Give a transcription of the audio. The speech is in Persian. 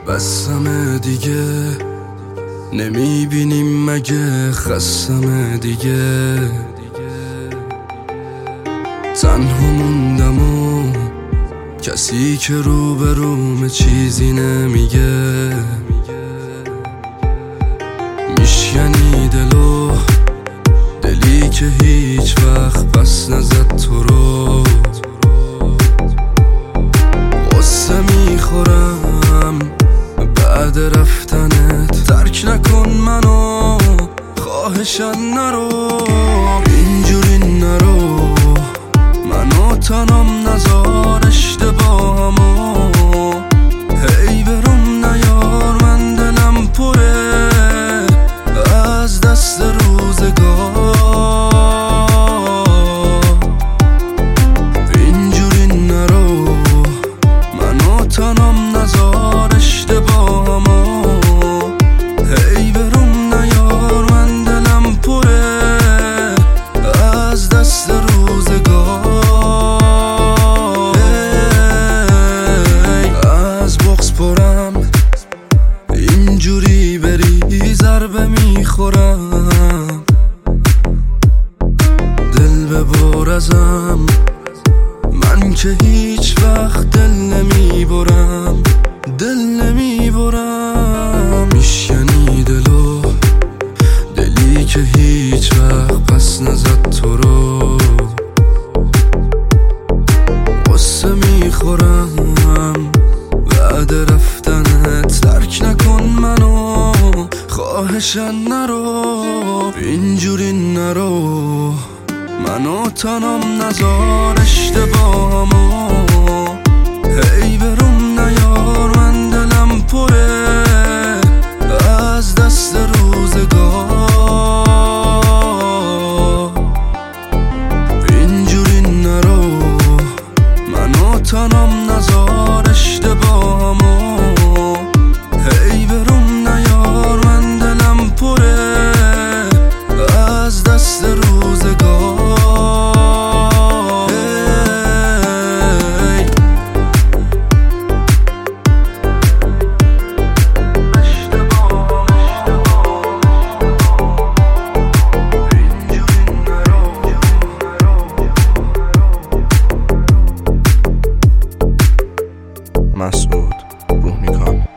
بسمه دیگه، نمیبینیم مگه خستمه دیگه. تنها موندم و کسی که روبرومه چیزی نمیگه. میشکنی دلی که هیچ وقت پس نزد تو رو. غصه میخورم بعد رفتنت، ترک نکن منو خواهشن نرو. اینجوری نرو، منو تنم نزار اشتباهمو. هی بروم نیار، من دلم پره از دست روزگار. اینجوری نرو، منو تنم نزار اشتباهمو. هی بروم نیار، من دلم پره از دست روزگار. از بغض پرم، اینجوری بری ضربه میخورم. دل ببر ازم، من که هیچ وقت دل نمیبرم. میشکنی دلی که هیچ وقت پس نزد تو رو. غصه میخورم بعد رفتنت، ترک نکن منو خواهشن نرو. اینجوری نرو، منو تنم نزار اشتباهمو. هی بروم نیار، من دلم پره از دست روزگار. اینجوری نرو، منو تنم نزار اشتباهمو. هی بروم نیار، من دلم پره از دست روزگار. مسعود روح میکن.